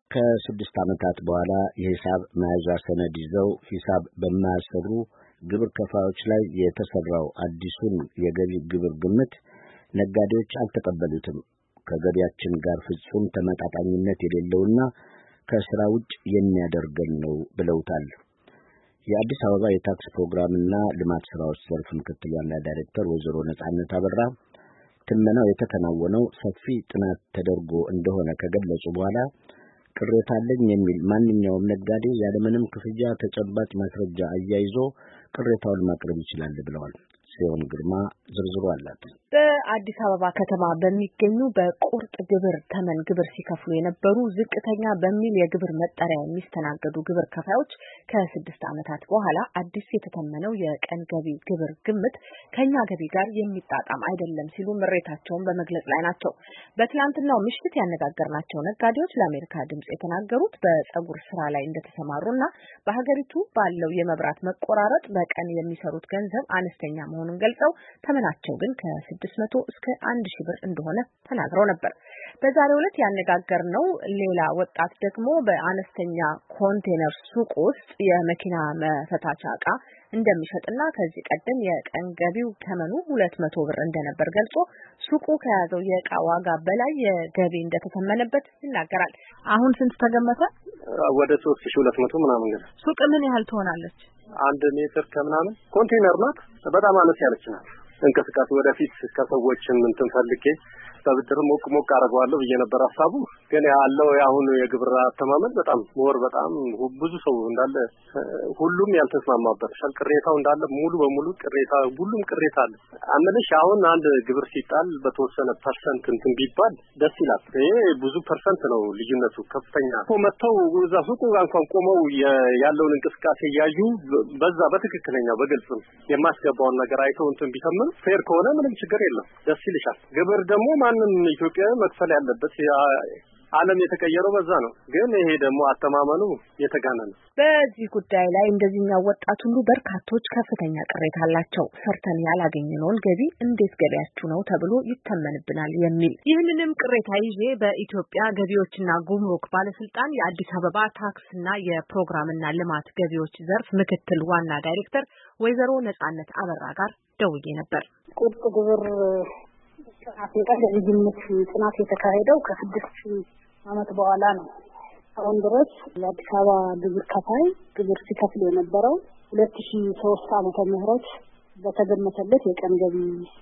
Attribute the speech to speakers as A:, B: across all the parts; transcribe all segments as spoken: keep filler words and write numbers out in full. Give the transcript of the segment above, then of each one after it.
A: ከስድስት ዓመታት በኋላ የሂሳብ መያዣ ሰነድ ይዘው ሂሳብ በማያሰሩ ግብር ከፋዮች ላይ የተሰራው አዲሱን የገቢ ግብር ግምት ነጋዴዎች አልተቀበሉትም። ከገቢያችን ጋር ፍጹም ተመጣጣኝነት የሌለውና ከስራ ውጭ የሚያደርገን ነው ብለውታል። የአዲስ አበባ የታክስ ፕሮግራምና ልማት ስራዎች ዘርፍ ምክትል ዋና ዳይሬክተር ወይዘሮ ነጻነት አበራ ትመናው የተከናወነው ሰፊ ጥናት ተደርጎ እንደሆነ ከገለጹ በኋላ ቅሬታ አለኝ የሚል ማንኛውም ነጋዴ ያለምንም ክፍያ ተጨባጭ ማስረጃ አያይዞ ቅሬታውን ማቅረብ ይችላል ብለዋል። ሲሆን ግርማ ዝርዝሩ አላት።
B: በአዲስ አበባ ከተማ በሚገኙ በቁርጥ ግብር ተመን ግብር ሲከፍሉ የነበሩ ዝቅተኛ በሚል የግብር መጠሪያ የሚስተናገዱ ግብር ከፋዮች ከስድስት ዓመታት በኋላ አዲስ የተተመነው የቀን ገቢ ግብር ግምት ከኛ ገቢ ጋር የሚጣጣም አይደለም ሲሉ ምሬታቸውን በመግለጽ ላይ ናቸው። በትናንትናው ምሽት ያነጋገርናቸው ነጋዴዎች ለአሜሪካ ድምጽ የተናገሩት በጸጉር ስራ ላይ እንደተሰማሩና በሀገሪቱ ባለው የመብራት መቆራረጥ በቀን የሚሰሩት ገንዘብ አነስተኛ መሆኑን ገልጸው ተመናቸው ግን ከስድስት መቶ እስከ አንድ ሺህ ብር እንደሆነ ተናግረው ነበር። በዛሬው ዕለት ያነጋገርነው ሌላ ወጣት ደግሞ በአነስተኛ ኮንቴነር ሱቅ ውስጥ የመኪና መፈታቻ ዕቃ እንደሚሸጥና ከዚህ ቀደም የቀን ገቢው ተመኑ ሁለት መቶ ብር እንደነበር ገልጾ ሱቁ ከያዘው የዕቃ ዋጋ በላይ የገቢ እንደተተመነበት ይናገራል። አሁን ስንት ተገመተ?
C: ወደ ሶስት ሺህ ሁለት መቶ ምናምን ገና።
B: ሱቅ ምን ያህል ትሆናለች?
C: አንድ ሜትር ከምናምን ኮንቴነር ናት። በጣም አነስ ያለች ናት። እንቅስቃሴ ወደፊት ከሰዎችን እንትን ፈልጌ በብድር ሞቅ ሞቅ አደርገዋለሁ ብዬ ነበር ሐሳቡ። ግን ያለው ያሁን የግብር አተማመን በጣም ወር በጣም ብዙ ሰው እንዳለ ሁሉም ያልተስማማበት ሸል ቅሬታው እንዳለ ሙሉ በሙሉ ቅሬታ ሁሉም ቅሬታ አለ። አመለሽ አሁን አንድ ግብር ሲጣል በተወሰነ ፐርሰንት እንትን ቢባል ደስ ይላል። ይሄ ብዙ ፐርሰንት ነው ልዩነቱ ከፍተኛ። ቆመተው እዛ ሱቁ እንኳን ቆመው ያለውን እንቅስቃሴ ያዩ በዛ በትክክለኛ በግልጽ የማስገባውን ነገር አይተው እንትን ቢሰምን ፌር ከሆነ ምንም ችግር የለም ደስ ይልሻል። ግብር ደግሞ ማንም ኢትዮጵያ መክፈል ያለበት ዓለም የተቀየረው በዛ ነው። ግን ይሄ ደግሞ አተማመኑ የተጋነነ።
B: በዚህ ጉዳይ ላይ እንደዚህኛው ወጣት ሁሉ በርካቶች ከፍተኛ ቅሬታ አላቸው። ሰርተን ያላገኘነውን ገቢ እንዴት ገቢያችሁ ነው ተብሎ ይተመንብናል የሚል። ይህንንም ቅሬታ ይዤ በኢትዮጵያ ገቢዎችና ጉምሩክ ባለስልጣን የአዲስ አበባ ታክስና የፕሮግራምና ልማት ገቢዎች ዘርፍ ምክትል ዋና ዳይሬክተር ወይዘሮ ነጻነት አበራ ጋር ደውዬ ነበር።
D: ቁርጥ ግብር አፍንቃሽ ለግምት ጥናት የተካሄደው ከስድስት ዓመት በኋላ ነው። አሁን ድረስ የአዲስ አበባ ግብር ከፋይ ግብር ሲከፍል የነበረው ሁለት ሺህ ሶስት ዓመተ ምህረት በተገመተለት የቀን ገቢ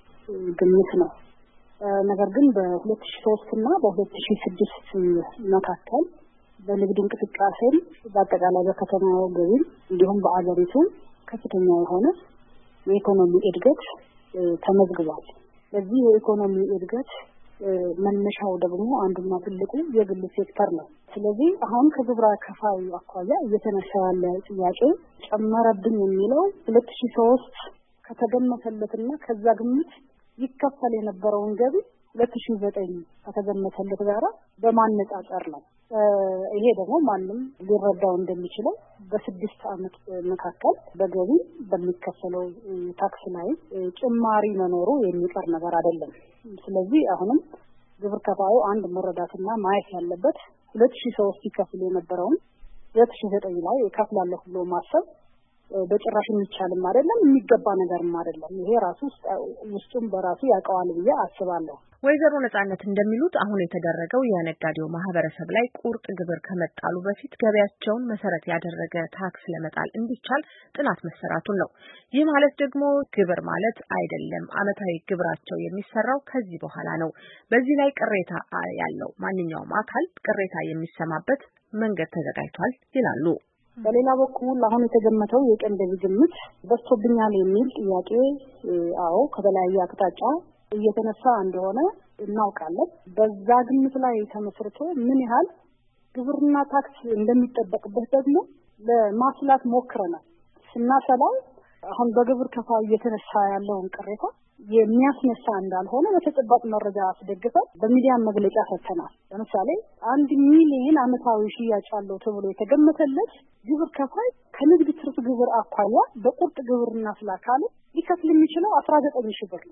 D: ግምት ነው። ነገር ግን በሁለት ሺህ ሶስት እና በሁለት ሺህ ስድስት መካከል በንግድ እንቅስቃሴ በአጠቃላይ በከተማው ገቢ እንዲሁም በአገሪቱ ከፍተኛ የሆነ የኢኮኖሚ እድገት ተመዝግቧል። ለዚህ የኢኮኖሚ እድገት መነሻው ደግሞ አንዱና ትልቁ የግል ሴክተር ነው። ስለዚህ አሁን ከግብር ከፋዩ አኳያ እየተነሳ ያለ ጥያቄ ጨመረብኝ የሚለው ሁለት ሺህ ሶስት ከተገመተለትና ከዛ ግምት ይከፈል የነበረውን ገቢ ሁለት ሺህ ዘጠኝ ከተገመተለት ጋራ በማነጻጸር ነው። ይሄ ደግሞ ማንም ሊረዳው እንደሚችለው በስድስት ዓመት መካከል በገቢ በሚከፈለው ታክስ ላይ ጭማሪ መኖሩ የሚቀር ነገር አይደለም። ስለዚህ አሁንም ግብር ከፋዩ አንድ መረዳትና ማየት ያለበት ሁለት ሺህ ሶስት ይከፍል የነበረውን ሁለት ሺህ ዘጠኝ ላይ ይከፍላለሁ ብሎ ማሰብ በጭራሽ የሚቻልም አይደለም የሚገባ ነገርም አይደለም። ይሄ ራሱ ውስጡም በራሱ ያውቀዋል ብዬ አስባለሁ።
B: ወይዘሮ ነጻነት እንደሚሉት አሁን የተደረገው የነጋዴው ማህበረሰብ ላይ ቁርጥ ግብር ከመጣሉ በፊት ገበያቸውን መሰረት ያደረገ ታክስ ለመጣል እንዲቻል ጥናት መሰራቱን ነው። ይህ ማለት ደግሞ ግብር ማለት አይደለም። አመታዊ ግብራቸው የሚሰራው ከዚህ በኋላ ነው። በዚህ ላይ ቅሬታ ያለው ማንኛውም አካል ቅሬታ የሚሰማበት መንገድ ተዘጋጅቷል ይላሉ።
D: በሌላ በኩል አሁን የተገመተው የቀን ገቢ ግምት በዝቶብኛል የሚል ጥያቄ አዎ ከተለያየ አቅጣጫ እየተነሳ እንደሆነ እናውቃለን። በዛ ግምት ላይ ተመስርቶ ምን ያህል ግብርና ታክስ እንደሚጠበቅበት ደግሞ ለማስላት ሞክረናል። ስናሰላው አሁን በግብር ከፋዩ እየተነሳ ያለውን ቅሬታ የሚያስነሳ እንዳልሆነ በተጨባጭ መረጃ አስደግፈን በሚዲያ መግለጫ ሰጥተናል። ለምሳሌ አንድ ሚሊዮን አመታዊ ሽያጭ ያለው ተብሎ የተገመተለት ግብር ከፋይ ከንግድ ትርፍ ግብር አኳያ በቁርጥ ግብርና ስላካለ ሊከፍል የሚችለው አስራ ዘጠኝ ሺህ ብር ነው።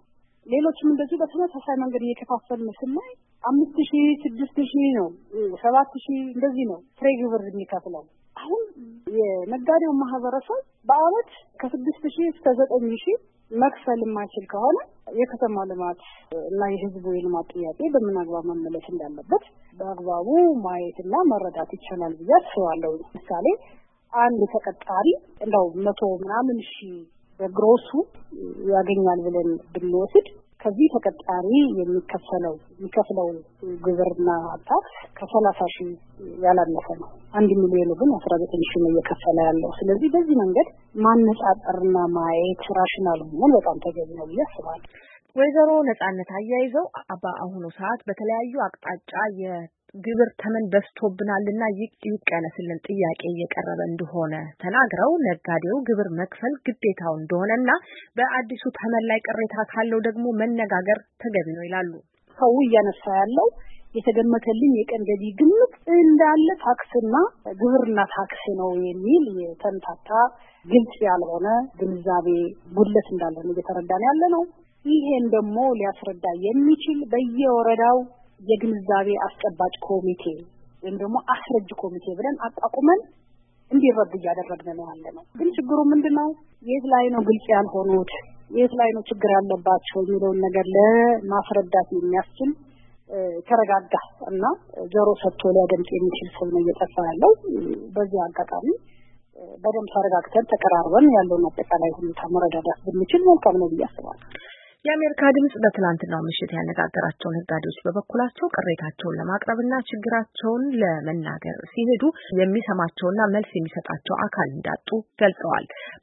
D: ሌሎችም እንደዚህ በተመሳሳይ መንገድ እየከፋፈልን ስናይ አምስት ሺህ ስድስት ሺህ ነው ሰባት ሺህ እንደዚህ ነው ፍሬ ግብር የሚከፍለው። አሁን የነጋዴው ማህበረሰብ በአመት ከስድስት ሺህ እስከ ዘጠኝ ሺህ መክፈል የማይችል ከሆነ የከተማ ልማት እና የህዝቡ የልማት ጥያቄ በምን አግባብ መመለስ እንዳለበት በአግባቡ ማየትና መረዳት ይቻላል ብዬ አስባለሁ። ምሳሌ አንድ ተቀጣሪ እንደው መቶ ምናምን ሺህ በግሮሱ ያገኛል ብለን ብንወስድ ከዚህ ተቀጣሪ የሚከፈለው የሚከፍለው ግብርና ታክስ ከሰላሳ ሺህ ያላነሰ ነው። አንድ ሚሊዮን ግን አስራ ዘጠኝ ሺህ ነው እየከፈለ ያለው። ስለዚህ በዚህ መንገድ ማነጻጸርና ማየት ራሽናል መሆን በጣም ተገቢ ነው ብዬ አስባለሁ።
B: ወይዘሮ ነጻነት አያይዘው በአሁኑ ሰዓት በተለያዩ አቅጣጫ የግብር ተመን በዝቶብናልና ይቀነስልን ጥያቄ እየቀረበ እንደሆነ ተናግረው ነጋዴው ግብር መክፈል ግዴታው እንደሆነና በአዲሱ ተመን ላይ ቅሬታ ካለው ደግሞ መነጋገር ተገቢ ነው ይላሉ።
D: ሰው እያነሳ ያለው የተገመተልኝ የቀን ገቢ ግምት እንዳለ ታክስና ግብርና ታክስ ነው የሚል የተንታታ ግልጽ ያልሆነ ግንዛቤ ጉድለት እንዳለ ነው እየተረዳን ያለ ነው። ይሄን ደግሞ ሊያስረዳ የሚችል በየወረዳው የግንዛቤ አስጨባጭ ኮሚቴ ወይም ደግሞ አስረጅ ኮሚቴ ብለን አቋቁመን እንዲረዱ እያደረግን ነው ያለነው። ግን ችግሩ ምንድነው? የት ላይ ነው ግልጽ ያልሆኑት፣ የት ላይ ነው ችግር ያለባቸው የሚለውን ነገር ለማስረዳት የሚያስችል ተረጋጋ እና ጆሮ ሰጥቶ ሊያደምጥ የሚችል ሰው ነው እየጠፋ ያለው። በዚህ አጋጣሚ በደንብ ተረጋግተን ተቀራርበን ያለውን አጠቃላይ ሁኔታ መረዳዳት ብንችል መልካም ነው ብዬ አስባለሁ።
B: የአሜሪካ ድምጽ በትላንትናው ምሽት ያነጋገራቸው ነጋዴዎች በበኩላቸው ቅሬታቸውን ለማቅረብና ችግራቸውን ለመናገር ሲሄዱ የሚሰማቸውና መልስ የሚሰጣቸው አካል እንዳጡ ገልጸዋል።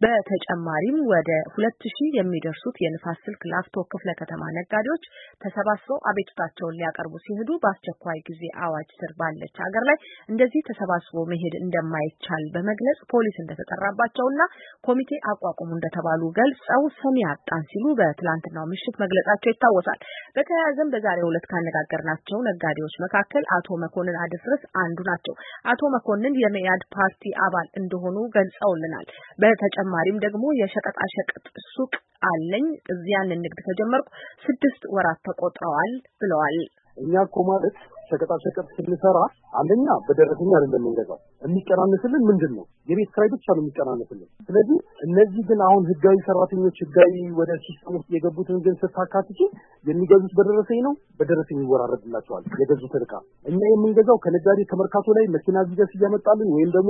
B: በተጨማሪም ወደ ሁለት ሺህ የሚደርሱት የንፋስ ስልክ ላፍቶ ክፍለ ከተማ ነጋዴዎች ተሰባስበው አቤቱታቸውን ሊያቀርቡ ሲሄዱ በአስቸኳይ ጊዜ አዋጅ ስር ባለች ሀገር ላይ እንደዚህ ተሰባስቦ መሄድ እንደማይቻል በመግለጽ ፖሊስ እንደተጠራባቸውና ኮሚቴ አቋቁሙ እንደተባሉ ገልጸው ሰሚ አጣን ሲሉ በትላንትናው ምሽት መግለጻቸው ይታወሳል። በተያያዘም በዛሬው ዕለት ካነጋገርናቸው ነጋዴዎች መካከል አቶ መኮንን አድፍርስ አንዱ ናቸው። አቶ መኮንን የመያድ ፓርቲ አባል እንደሆኑ ገልጸውልናል። በተጨማሪም ደግሞ የሸቀጣ ሸቀጥ ሱቅ አለኝ፣ እዚያን ንግድ ከጀመርኩ ስድስት ወራት ተቆጥረዋል ብለዋል።
E: እኛ እኮ ማለት ሸቀጣ ሸቀጥ ስንሰራ አንደኛ በደረሰኛ አይደለም የምንገዛው። የሚቀናነስልን ምንድነው? የቤት ኪራይ ብቻ ነው የሚቀናነስልን። ስለዚህ እነዚህ ግን አሁን ህጋዊ ሰራተኞች ህጋዊ ወደ ሲስተም ውስጥ የገቡትን ግን ስታካትቺ የሚገዙት በደረሰኝ ነው። በደረሰኝ ይወራረድላቸዋል የገዙት ዕቃ። እኛ የምንገዛው ከነጋዴ ከመርካቶ ላይ መኪና እዚህ ድረስ እያመጣልን ወይም ደግሞ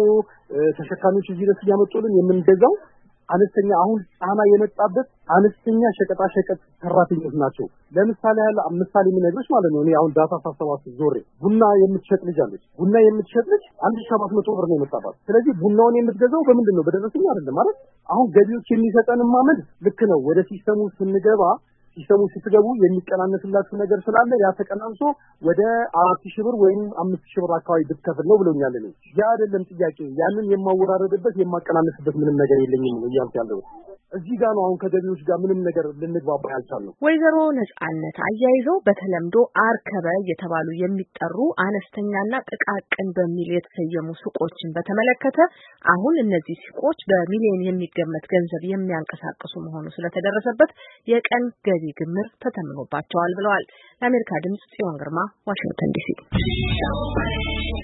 E: ተሸካሚዎች እዚህ ድረስ እያመጡልን የምንገዛው አነስተኛ አሁን ጫና የመጣበት አነስተኛ ሸቀጣ ሸቀጥ ሰራተኞች ናቸው። ለምሳሌ ያለ ምሳሌ ምን ነገሮች ማለት ነው። እኔ አሁን ዳታ ሳሰባስ ዞሬ ቡና የምትሸጥ ልጅ አለች። ቡና የምትሸጥ ልጅ አንድ ሺህ ሰባት መቶ ብር ነው የመጣባት። ስለዚህ ቡናውን የምትገዛው በምንድን ነው? በደረሰኝ አይደለም ማለት። አሁን ገቢዎች የሚሰጠን ማመድ ልክ ነው። ወደ ሲስተሙ ስንገባ ሲስተሙ ስትገቡ የሚቀናነስላችሁ ነገር ስላለ ያ ተቀናንሶ ወደ አራት ሺህ ብር ወይም አምስት ሺህ ብር አካባቢ ብትከፍል ነው ብለውኛል። እኔ ያ አይደለም ጥያቄ። ያንን የማወራረድበት የማቀናነስበት ምንም ነገር የለኝም ነው እያልኩ ያለው። እዚህ ጋር ነው አሁን ከገቢዎች ጋር ምንም ነገር ልንግባባ ያልቻልነው።
B: ወይዘሮ ነጻነት አያይዘው በተለምዶ አርከበ እየተባሉ የሚጠሩ አነስተኛና ጥቃቅን በሚል የተሰየሙ ሱቆችን በተመለከተ አሁን እነዚህ ሱቆች በሚሊዮን የሚገመት ገንዘብ የሚያንቀሳቅሱ መሆኑ ስለተደረሰበት የቀን ገቢ ግምር ተተምኖባቸዋል ብለዋል። ለአሜሪካ ድምጽ ጽዮን ግርማ ዋሽንግተን ዲሲ